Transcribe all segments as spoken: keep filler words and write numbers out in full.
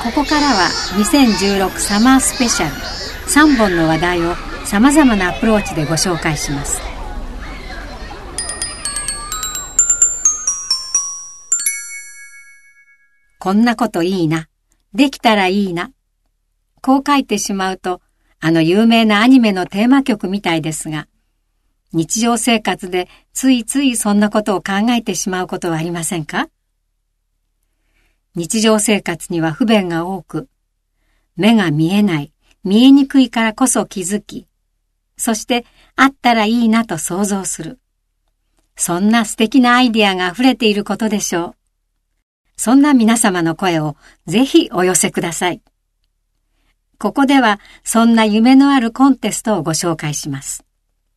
ここからはにせんじゅうろくサマースペシャルさんぼんの話題をさまざまなアプローチでご紹介します。こんなこといいな、できたらいいな、こう書いてしまうとあの有名なアニメのテーマ曲みたいですが、日常生活でついついそんなことを考えてしまうことはありませんか？日常生活には不便が多く、目が見えない、見えにくいからこそ気づき、そしてあったらいいなと想像する。そんな素敵なアイデアが溢れていることでしょう。そんな皆様の声をぜひお寄せください。ここではそんな夢のあるコンテストをご紹介します。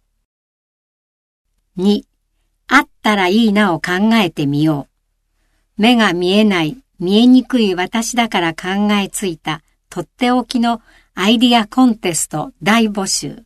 に、あったらいいなを考えてみよう。目が見えない、見えにくい私だから考えついたとっておきのアイディアコンテスト大募集。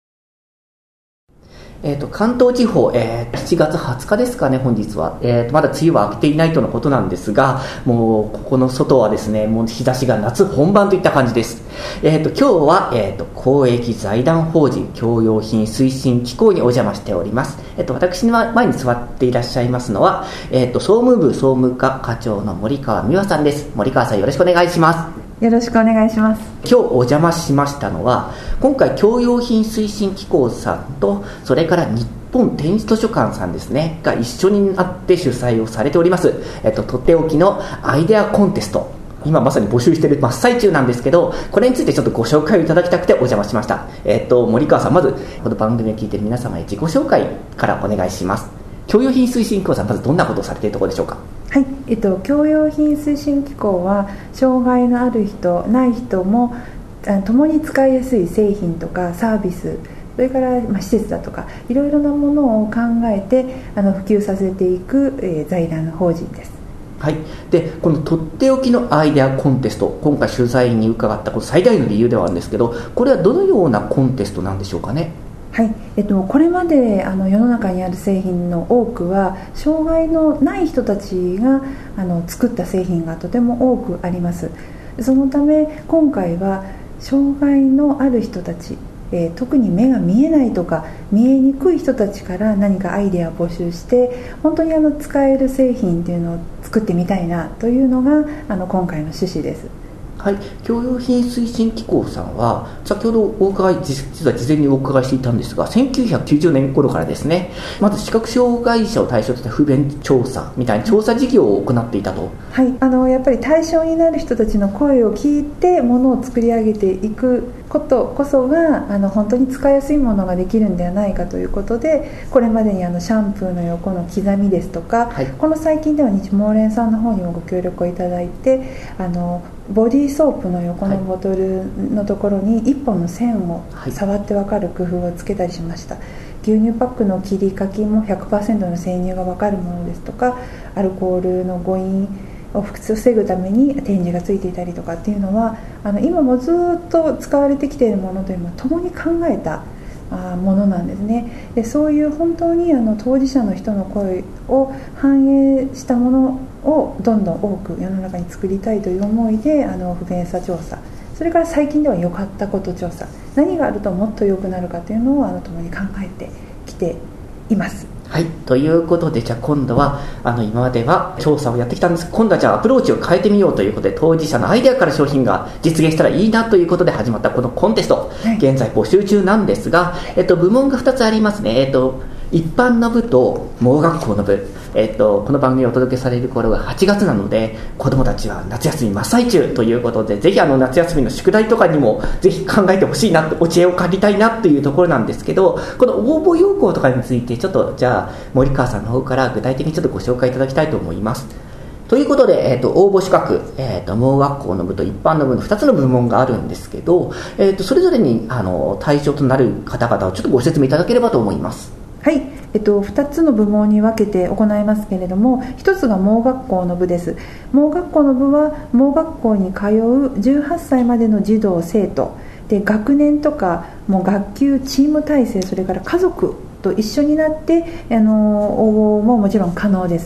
えー、と関東地方、えー、しちがつはつかですかね、本日は、えー、とまだ梅雨は明けていないとのことなんですが、もうここの外はですね、もう日差しが夏本番といった感じです。えー、と今日は、えー、と公益財団法人教養品推進機構にお邪魔しております。えー、と私の前に座っていらっしゃいますのは、えー、と総務部総務課課長の森川美和さんです。森川さん、よろしくお願いします。 よろしくお願いします。 今日お邪魔しましたのは、今回教養品推進機構さんと、それから日本展示図書館さんですねが一緒になって主催をされております、えっと、とっておきのアイデアコンテスト、今まさに募集している真っ最中なんですけど、これについてちょっとご紹介をいただきたくてお邪魔しました。えっと森川さん、まずこの番組を聞いている皆様へ自己紹介からお願いします。教養品推進機構さん、まずどんなことをされているところでしょうか？ はい、えっと、教養品推進機構は障害のある人ない人も共に使いやすい製品とかサービス、それから、まあ、施設だとかいろいろなものを考えてあの普及させていく、えー、財団法人です。 はい、でこのとっておきのアイデアコンテスト、今回取材に伺ったこの最大の理由ではあるんですけど、これはどのようなコンテストなんでしょうかね？ はい、えっと、これまであの世の中にある製品の多くは障害のない人たちがあの作った製品がとても多くあります。そのため今回は障害のある人たち、えー、特に目が見えないとか見えにくい人たちから何かアイデアを募集して、本当にあの使える製品というのを作ってみたいなというのがあの今回の趣旨です。 はい、教養品推進機構さんは先ほどお伺い実は事前にお伺いしていたんですが、せんきゅうひゃくきゅうじゅうねん頃からですね、まず視覚障害者を対象とした不便調査みたいな調査事業を行っていたと。 はい、あのやっぱり対象になる人たちの声を聞いてものを作り上げていくことこそがあの本当に使いやすいものができるんではないかということで、これまでにあのシャンプーの横の刻みですとか、はい、この最近では日毛連さんの方にもご協力をいただいて、あのボディーソープの横のボトルのところにいっぽんの線を触って分かる工夫をつけたりしました。牛乳パックの切り欠きも ひゃくパーセント の生乳が分かるものですとか、アルコールの誤飲を防ぐために点字がついていたりとかっていうのは、あの今もずっと使われてきているものというのは共に考えたものなんですね。でそういう本当にあの当事者の人の声を反映したものをどんどん多く世の中に作りたいという思いで、あの不便さ調査、それから最近では良かったこと調査、何があるともっと良くなるかというのをあの共に考えてきています。 はい、ということで、じゃあ今度はあの今までは調査をやってきたんですが、今度はじゃあアプローチを変えてみようということで、当事者のアイデアから商品が実現したらいいなということで始まったこのコンテスト、はい、現在募集中なんですが、えっと、部門がふたつありますね。えっと一般の部と盲学校の部、えっと、この番組をお届けされる頃がはちがつなので、子どもたちは夏休み真っ最中ということで、ぜひあの夏休みの宿題とかにもぜひ考えてほしいなと、お知恵を借りたいなというところなんですけど、この応募要項とかについてちょっとじゃあ森川さんの方から具体的にちょっとご紹介いただきたいと思います。ということで、えー、と応募資格、えー、と盲学校の部と一般の部のふたつの部門があるんですけど、えー、とそれぞれにあの対象となる方々をちょっとご説明いただければと思います。 はい、えっと、ふたつの部門に分けて行いますけれども、ひとつが盲学校の部です。盲学校の部は盲学校に通うじゅうはっさいまでの児童生徒で、学年とかもう学級チーム体制、それから家族と一緒になってあの応募ももちろん可能です。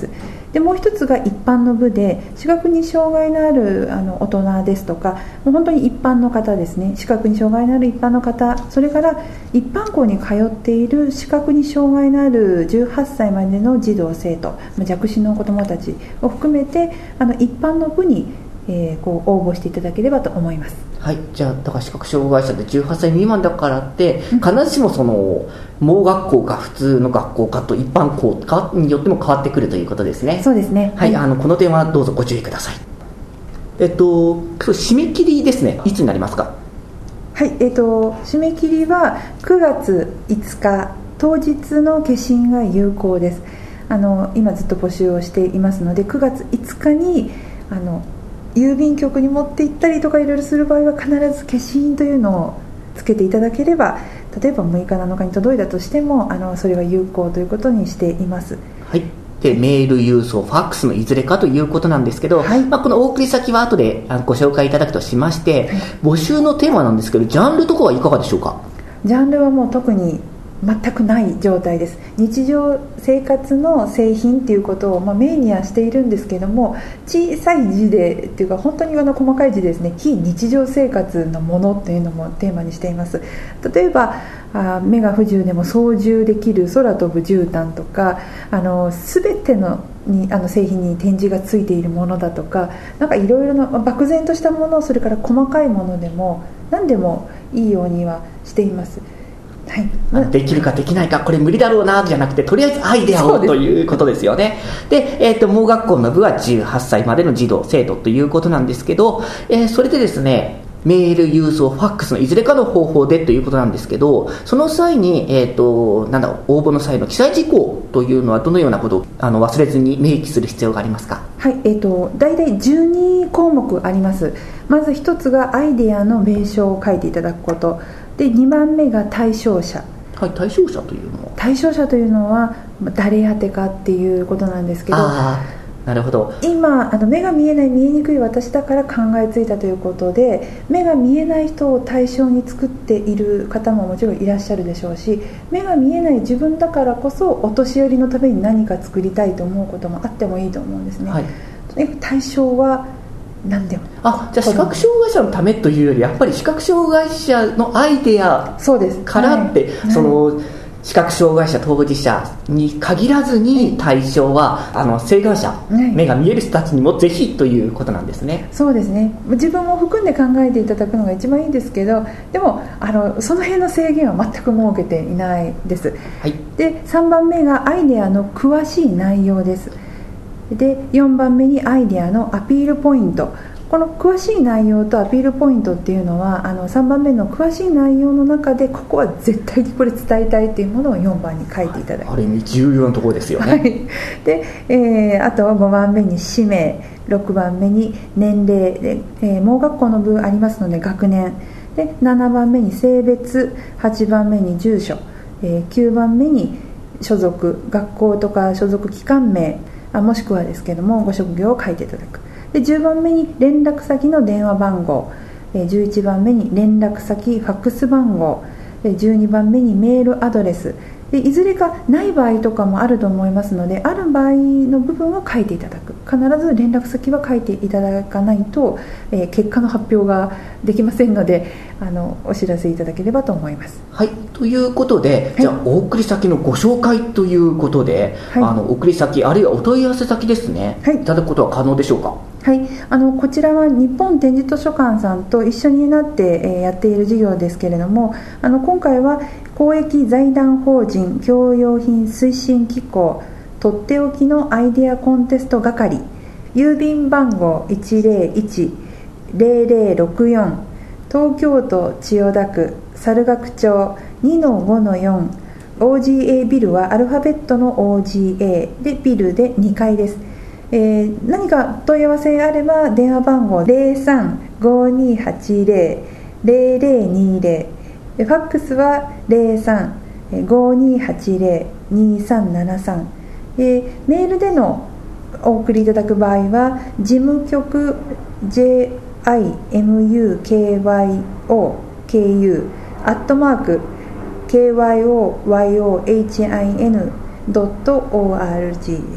でもう一つが一般の部で、視覚に障害のあるあの大人ですとか、もう本当に一般の方ですね、視覚に障害のある一般の方、それから一般校に通っている視覚に障害のあるじゅうはっさいまでの児童生徒、弱視の子どもたちを含めて、あの一般の部に、えー、こう応募していただければと思います。 はい、じゃあだから視覚障害者でじゅうはっさい未満だからって必ずしもその盲学校か普通の学校かと一般校かによっても変わってくるということですね。 そうですね、 はい、あのこの点はどうぞご注意ください。えっと締め切りですね、いつになりますか？ はい、えっと締め切りはくがついつか当日の消印が有効です。あの今ずっと募集をしていますので、くがついつかにあの郵便局に持って行ったりとかいろいろする場合は必ず消印というのをつけていただければ、例えばむいかなのかに届いたとしてもあのそれは有効ということにしています。 はい、でメール、郵送、ファックスのいずれかということなんですけど、はい、まあ、このお送り先は後でご紹介いただくとしまして、はい、募集のテーマなんですけど、ジャンルとかはいかがでしょうか？ ジャンルはもう特に全くない状態です。日常生活の製品っていうことを、まあ、メインにはしているんですけども、小さい字でっていうか本当にあの細かい字ですね、非日常生活のものっていうのもテーマにしています。例えばあ目が不自由でも操縦できる空飛ぶ絨毯とか、あの全てのにあの製品に点字がついているものだとか、なんかいろいろな漠然としたもの、それから細かいものでも何でもいいようにはしています。はい、 できるかできないかこれ無理だろうなじゃなくて、とりあえずアイデアをということですよね。で、えー、と盲学校の部はじゅうはっさいまでの児童生徒ということなんですけど、えー、それでですね、メール、郵送、ファックスのいずれかの方法でということなんですけど、その際に、えー、となんだろう応募の際の記載事項というのはどのようなことをあの忘れずに明記する必要がありますか？ はい、えー、と大体じゅうにこうもくあります。まず一つがアイデアの名称を書いていただくことで、にばんめが対象者。 はい、対象者というのは対象者というのは誰宛てかっていうことなんですけど、 あなるほど、 今あの目が見えない見えにくい私だから考えついたということで、目が見えない人を対象に作っている方ももちろんいらっしゃるでしょうし、目が見えない自分だからこそお年寄りのために何か作りたいと思うこともあってもいいと思うんですね。はい、対象は何でも。 あ、じゃあ視覚障害者のためというより、やっぱり視覚障害者のアイデアからって、はい、その、はい、視覚障害者当事者に限らずに対象はあの晴眼者、はい、目が見える人たちにもぜひということなんですね。 そうですね、自分も含んで考えていただくのが一番いいんですけど、でもあのその辺の制限は全く設けていないです。はい、でさんばんめがアイデアの詳しい内容です。でよんばんめにアイデアのアピールポイント。この詳しい内容とアピールポイントっていうのは、あのさんばんめの詳しい内容の中でここは絶対にこれ伝えたいっていうものをよんばんに書いていただく。 ある意味重要なところですよね。 はい、で、えー、あとはごばんめに氏名、ろくばんめに年齢で、えー、盲学校の部ありますので学年で、ななばんめに性別、はちばんめに住所、えー、きゅうばんめに所属、学校とか所属機関名、あもしくはですけどもご職業を書いていただく。でじゅうばんめに連絡先の電話番号、じゅういちばんめに連絡先ファックス番号、じゅうにばんめにメールアドレスで、いずれかない場合とかもあると思いますので、ある場合の部分を書いていただく。必ず連絡先は書いていただかないと、えー、結果の発表ができませんので、あのお知らせいただければと思います。 はい、ということで、はい、じゃあお送り先のご紹介ということで、はい、あの送り先あるいはお問い合わせ先ですね、はい、いただくことは可能でしょうか？ はい、あのこちらは日本点字図書館さんと一緒になって、えー、やっている事業ですけれども、あの今回は公益財団法人教養品推進機構とっておきのアイデアコンテスト係、郵便番号 いちぜろいちぜろぜろろくよん 東京都千代田区猿楽町 にのごのよん オージーエー ビルはアルファベットの オージーエー でビルでにかいです。えー、何か問い合わせあれば電話番号 ゼロさんごにはちぜろ ゼロゼロにぜろ、ファックスは ゼロさんごにはちぜろ にさんななさん、えー、メールでのお送りいただく場合は事務局 ジェイアイエムユーケーワイオーケーユー アットマーク ケーワイオーワイオーエイチアイエヌ ドット オーアールジー です。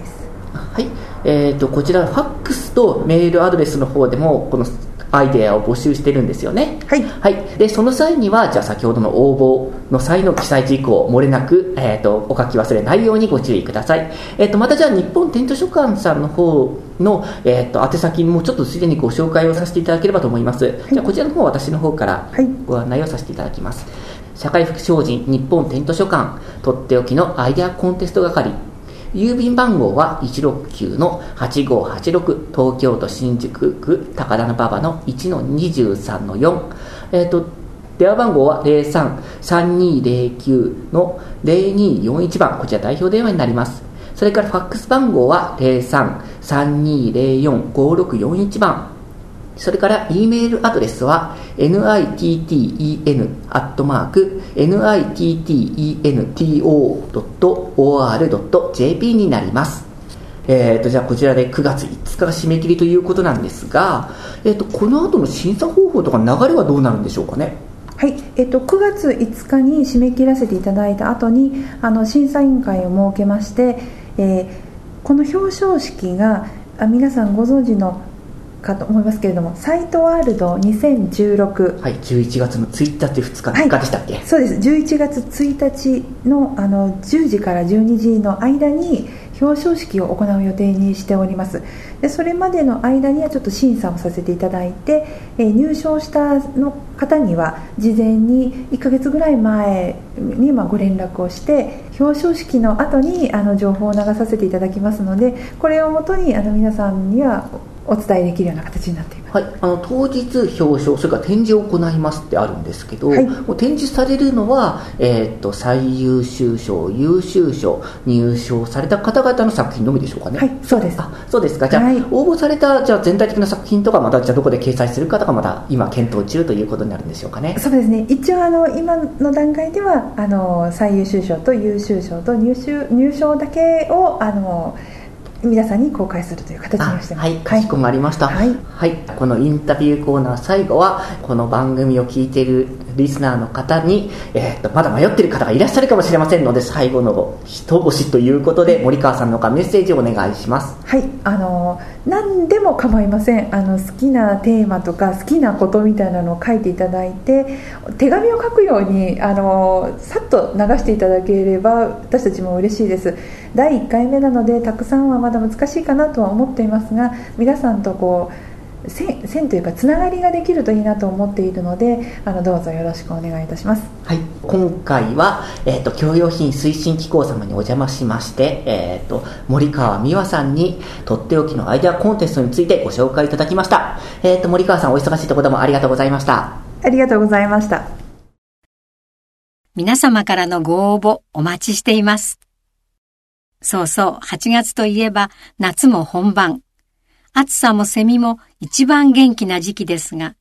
はい、えーと、こちらファックスとメールアドレスの方でもこのアイデアを募集してるんですよね。 はい、 はい、でその際にはじゃあ先ほどの応募の際の記載事項を漏れなく、えーと、お書き忘れないようにご注意ください。えーと、またじゃあ日本テント書館さんの方の、えーと、宛先もちょっとすでにご紹介をさせていただければと思います。はい、じゃあこちらの方私の方からご案内をさせていただきます。はい、社会福祉法人日本テント書館とっておきのアイデアコンテスト係、郵便番号はいちろくきゅうのはちごはちろく、東京都新宿区高田馬場の いちのにじゅうさんのよん、えーと電話番号は ゼロさん さんにゼロきゅうのゼロによんいち 番、こちら代表電話になります。それからファックス番号は ゼロさん さんにゼロよん ごろくよんいち 番、それから E メールアドレスは ニッテン アットマーク ニッテント ドット オーアール ドット ジェーピー になります。えーと、じゃあこちらでくがついつかが締め切りということなんですが、えーと、この後の審査方法とか流れはどうなるんでしょうかね。 はい、えっと、くがついつかに締め切らせていただいた後にあの審査委員会を設けまして、えー、この表彰式があ皆さんご存知のかと思いますけれども、サイトワールドにせんじゅうろく、 はい、じゅういちがつのついたちふつかでしたっけ。はい、 そうです。じゅういちがつついたち の, あのじゅうじからじゅうにじの間に表彰式を行う予定にしております。でそれまでの間にはちょっと審査をさせていただいて、えー、入賞したの方には事前にいっかげつぐらい前にまあご連絡をして表彰式の後にあの情報を流させていただきますので、これをもとにあの皆さんにはお伝えできるような形になっています。 はい、あの当日表彰、それから展示を行いますってあるんですけど、はい、もう展示されるのは、えー、と最優秀賞、優秀賞、入賞された方々の作品のみでしょうかね。 はい、そうです。 あ、そうですか。じゃあ、はい、応募されたじゃあ全体的な作品とかまたじゃあどこで掲載するかとかまだ今検討中ということになるんでしょうかね。 そうですね。一応あの今の段階ではあの最優秀賞と優秀賞と入賞、入賞だけをあの皆さんに公開するという形にしてます。 はい、かしこまりました。はい、はい、このインタビューコーナー最後はこの番組を聞いているリスナーの方に、えー、とまだ迷っている方がいらっしゃるかもしれませんので、最後の一押ということで森川さんの方メッセージをお願いします。 はい、あの何でも構いません。あの好きなテーマとか好きなことみたいなのを書いていただいて、手紙を書くようにあのさっと流していただければ私たちも嬉しいです。だいいっかいめなのでたくさんはまだ難しいかなとは思っていますが、皆さんとこう線, 線というかつながりができるといいなと思っているので、あのどうぞよろしくお願いいたします。 はい、今回は、えー、と教養品推進機構様にお邪魔しまして、えー、と森川美和さんにとっておきのアイデアコンテストについてご紹介いただきました。えー、と森川さん、お忙しいところどうもありがとうございました。 ありがとうございました。 皆様からのご応募お待ちしています。そうそう、はちがつといえば夏も本番。暑さもセミも一番元気な時期ですが、